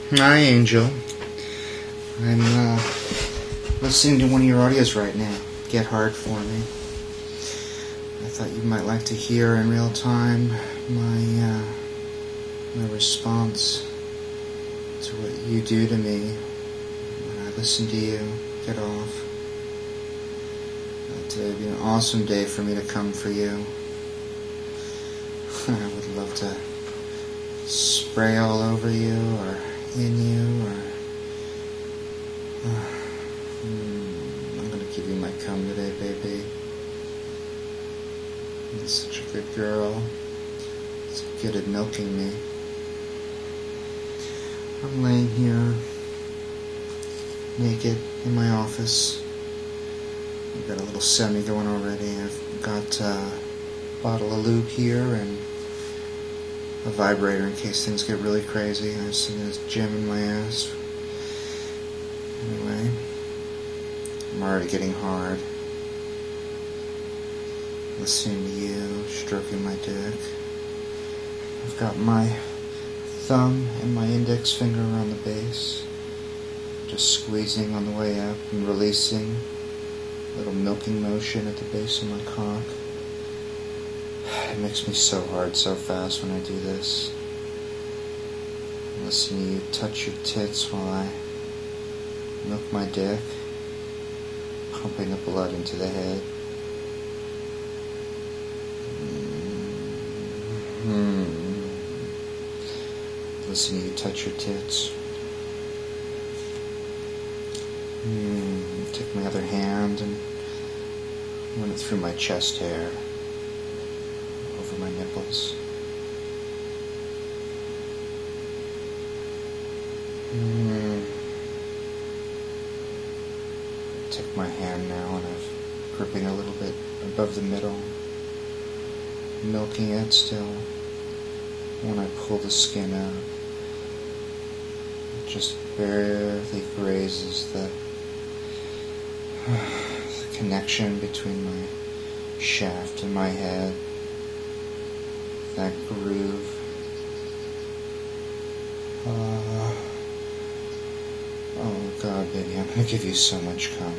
Hi, Angel. I'm listening to one of your audios right now. Get Hard for Me. I thought you might like to hear in real time my response to what you do to me when I listen to you. Get off. Today would be an awesome day for me to come for you. I would love to spray all over you or in you, or I'm going to give you my cum today, baby. You're such a good girl. It's good at milking me. I'm laying here naked in my office. I've got a little semi going already. I've got a bottle of lube here and a vibrator in case things get really crazy. I have some of this gem in my ass. Anyway, I'm already getting hard. Listening to you, stroking my dick. I've got my thumb and my index finger around the base, just squeezing on the way up and releasing. A little milking motion at the base of my cock. It makes me so hard so fast when I do this. Listen to you touch your tits while I milk my dick, pumping the blood into the head. Listen to you touch your tits. Take my other hand and run it through my chest hair, over my nipples. Take my hand now and I'm gripping a little bit above the middle, milking it still. When I pull the skin out, it just barely grazes the connection between my shaft and my head. That groove. Oh God, baby, I'm gonna give you so much cum.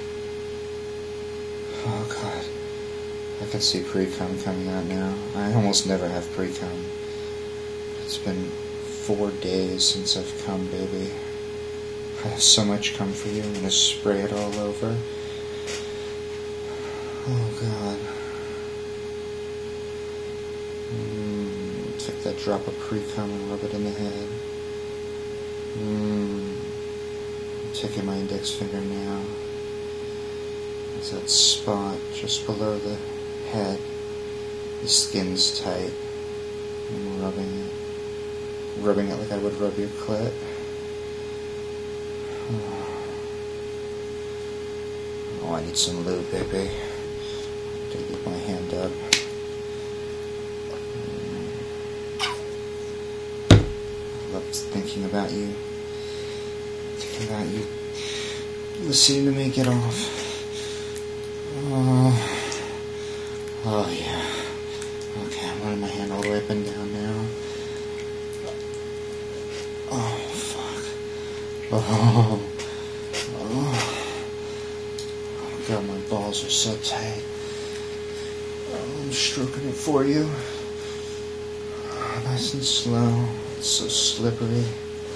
Oh God, I can see pre-cum coming out now. I almost never have pre-cum. It's been 4 days since I've come, baby. I have so much cum for you. I'm gonna spray it all over. Oh God. Take that drop of pre-cum and rub it in the head. I'm taking my index finger now. There's that spot just below the head. The skin's tight. I'm rubbing it. Rubbing it like I would rub your clit. Oh, I need some lube, baby. Take my hand up. I love thinking about you. Thinking about you. Listening to me get off. Oh yeah. Okay, I'm running my hand all the way up and down now. Oh, fuck. Oh, God, my balls are so tight. I'm stroking it for you. Nice and slow. It's so slippery.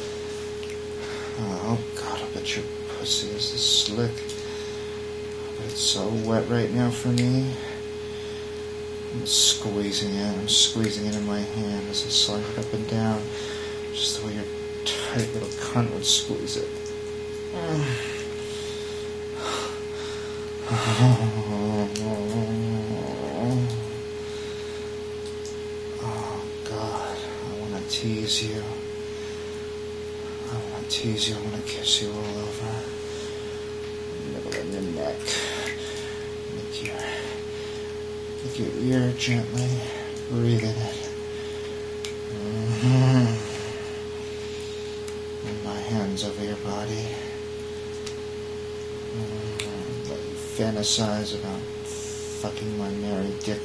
Oh, God, I bet your pussy is this slick. But it's so wet right now for me. I'm squeezing it. I'm squeezing it in my hand as I slide it up and down. Just the way your tight little cunt would squeeze it. Oh God, I want to tease you. I want to tease you. I want to kiss you all over. Middle of your neck. With your ear gently. Breathe in it. And my hands over your body. Let you fantasize about fucking my married dick.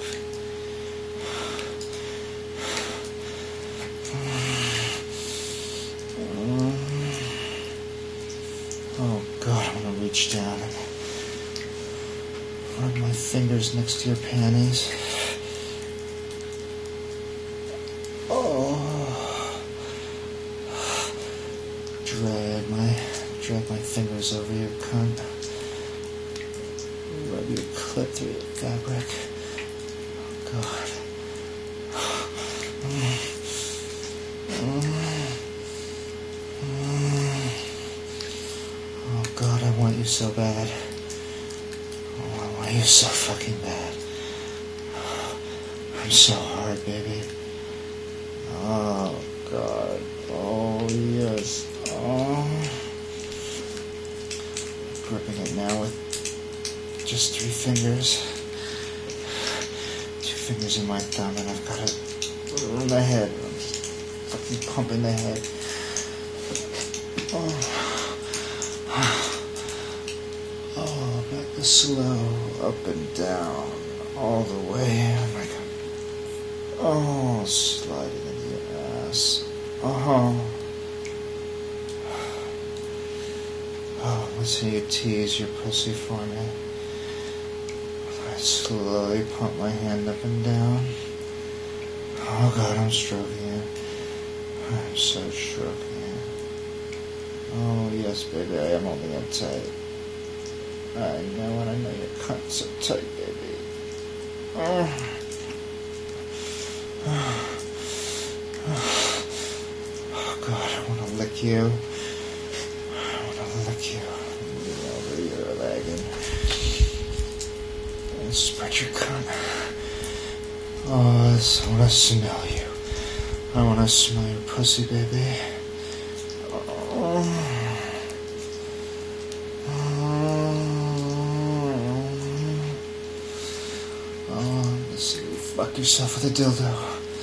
reach down and rub my fingers next to your panties. Oh. Drag my fingers over your cunt. Rub your clit through your fabric. Oh, God. Oh, God, I want you so bad. Oh, I want you so fucking bad. I'm so hard, baby. Oh, God. Oh, yes. Oh. Gripping it now with just 3 fingers. 2 fingers in my thumb, and I've got it in the head. I'm fucking pumping the head. Oh. Oh, back the slow, up and down, all the way. Oh my God. Oh, sliding into your ass. Oh. Oh, listen to you tease your pussy for me. I slowly pump my hand up and down. Oh, God, I'm stroking it. I'm so stroking it. Oh, yes, baby, I am holding it tight. I know, and I know your cunt's so tight, baby. Oh, God, I want to lick you. I want to lick you. Lean over your leg and spread your cunt. Oh, I want to smell you. I want to smell your pussy, baby. Oh. Let's see you fuck yourself with a dildo.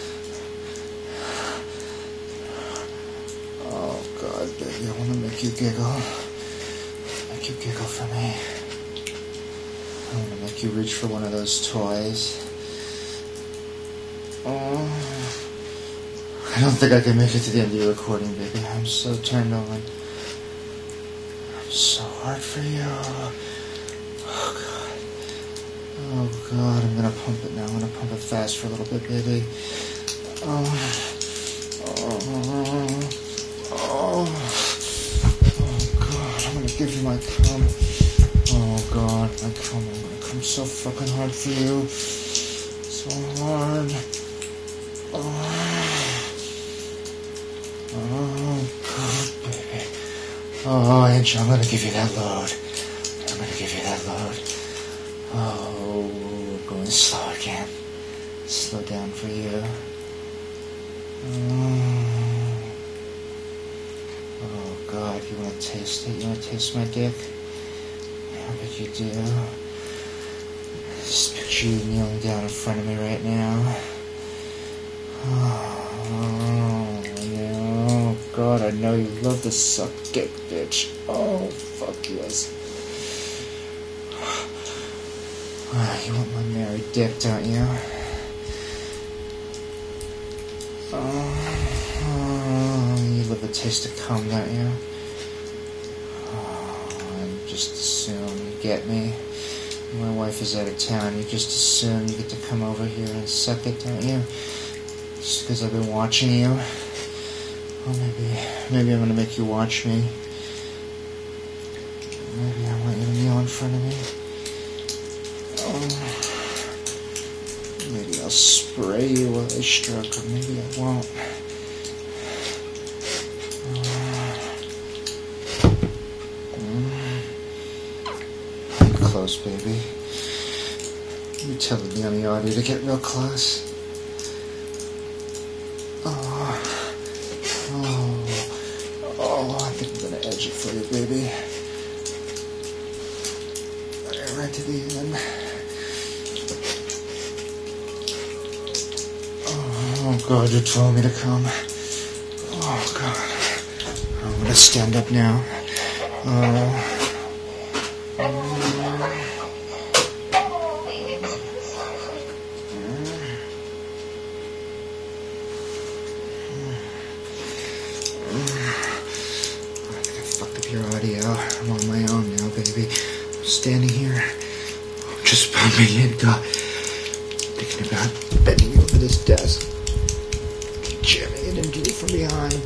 Oh, God, baby, I want to make you giggle. Make you giggle for me. I want to make you reach for one of those toys. Oh. I don't think I can make it to the end of your recording, baby. I'm so turned on. I'm so hard for you. Oh, God. Oh, God. I'm going to pump it now. I'm going to pump it fast for a little bit, baby. Oh. Oh. Oh. Oh, God. I'm going to give you my cum. Oh, God. My cum. I'm going to come so fucking hard for you. So hard. Oh. Oh, God, baby. Oh, Angel, I'm going to give you that load. I'm going to give you that load. Oh, we're going slow again. Slow down for you. Oh, God, you want to taste it? You want to taste my dick? I bet you do. Just picture you kneeling down in front of me right now. Oh, God, I know you love to suck dick, bitch. Oh, fuck yes. You want my married dick, don't you? Oh, you love the taste of cum, don't you? Oh, and just assume you get me. My wife is out of town. You just assume you get to come over here and suck it, don't you? Just because I've been watching you. Or maybe I'm going to make you watch me. Maybe I want you to kneel in front of me. Oh. Maybe I'll spray you while I stroke, or maybe I won't. Get close, baby. You're telling me on the audio to get real close. I think I'm going to edge it for you, baby. Right to the end. Oh, God, you're telling me to come. Oh, God. I'm going to stand up now. Your audio. I'm on my own now, baby. baby. I'm standing here, just bumping into, thinking about bending over this desk, jamming it into you from behind.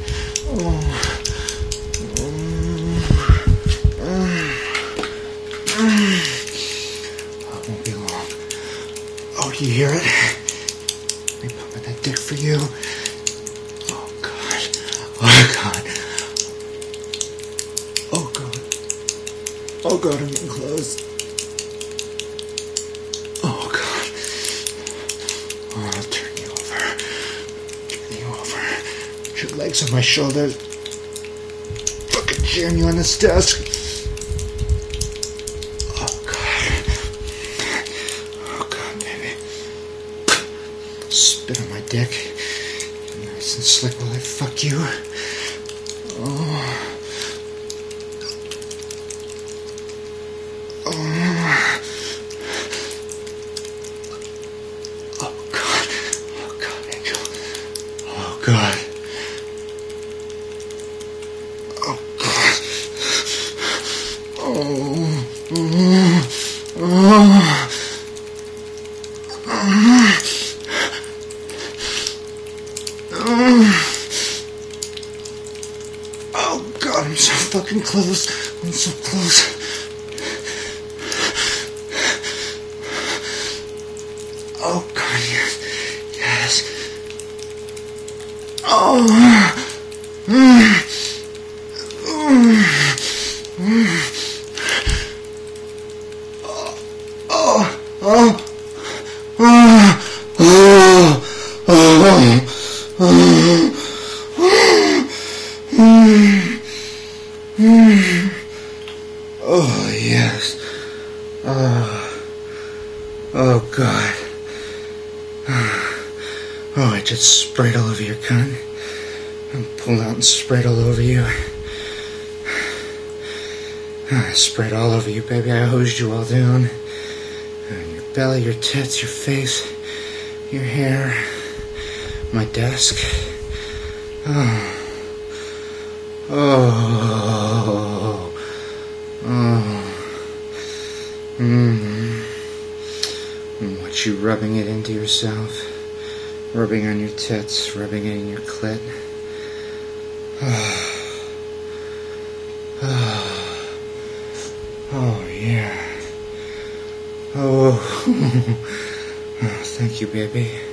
It won't be long. Oh, do you hear it? I'm pumping that dick for you. Oh, God. Oh, God. Oh, God. Oh, God, I'm getting close. Oh, God. Oh, I'll turn you over. Turn you over. Put your legs on my shoulders. Fucking jam you on this desk. Oh, God. Oh, God, baby. Spit on my dick. Nice and slick while I fuck you. Oh. Oh, God. Oh, God, Angel. Oh, God. Oh, God. Oh, God, I'm so fucking close. I'm so close. Oh, God, yes. Yes. Oh. Oh, yes. Oh, God. Oh, I just sprayed all over your cunt. I pulled out and sprayed all over you. I sprayed all over you, baby. I hosed you all down. Your belly, your tits, your face, your hair, my desk. Oh. Oh. Oh. And what you rubbing it into yourself. Rubbing on your tits, rubbing it in your clit. Oh, yeah. Oh, thank you, baby.